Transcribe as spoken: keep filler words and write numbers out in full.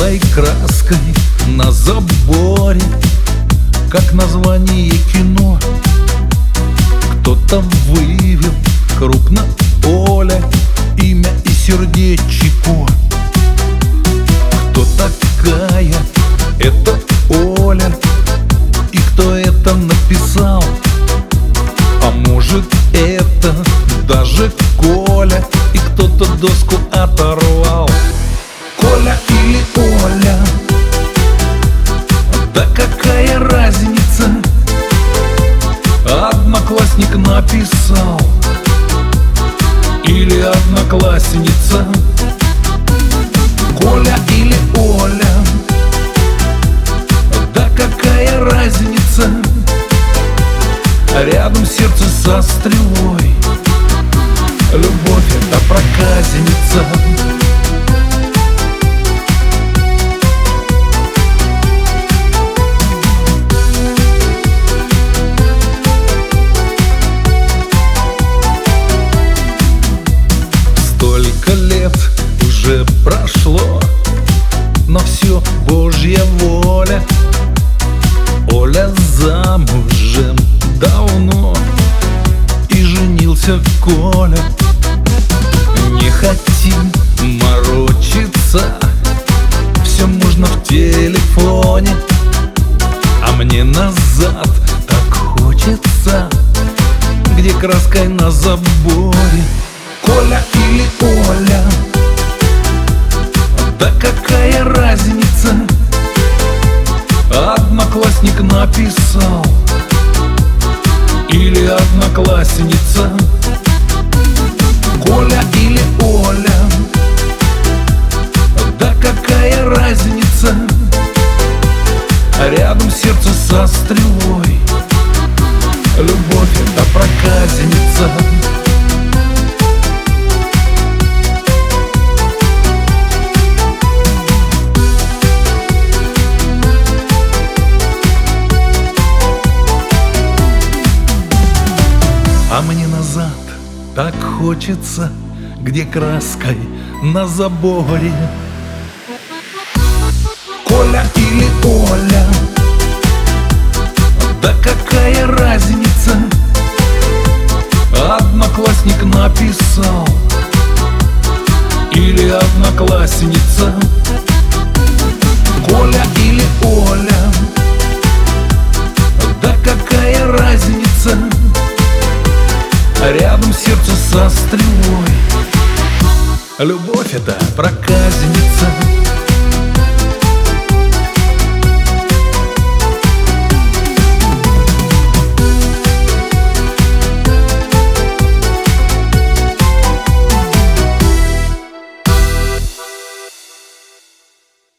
белой краской на заборе, как название кино. Кто-то вывел крупно Оля, имя и сердечко. Кто такая эта Оля и кто это написал? А может, это даже Коля, и кто-то доску оторвал. Коля или Оля, да какая разница? Одноклассник написал или одноклассница? Коля или Оля, да какая разница? Рядом сердце со стрелой. Любовь — это проказница. Столько лет уже прошло, но все Божья воля. Оля замужем давно, и женился Коля. Не хотим морочиться, все можно в телефоне, а мне назад так хочется, где краской на заборе. Коля или Оля, да какая разница? Одноклассник написал или одноклассница? Коля или Оля, да какая разница? Рядом сердце со стрелой. Любовь — это проказница. А мне назад так хочется, где краской на заборе. Коля или Оля, да какая разница? Одноклассник написал или одноклассница? Коля или Оля, да какая разница? Рядом сердце со стрелой. Любовь — это проказница.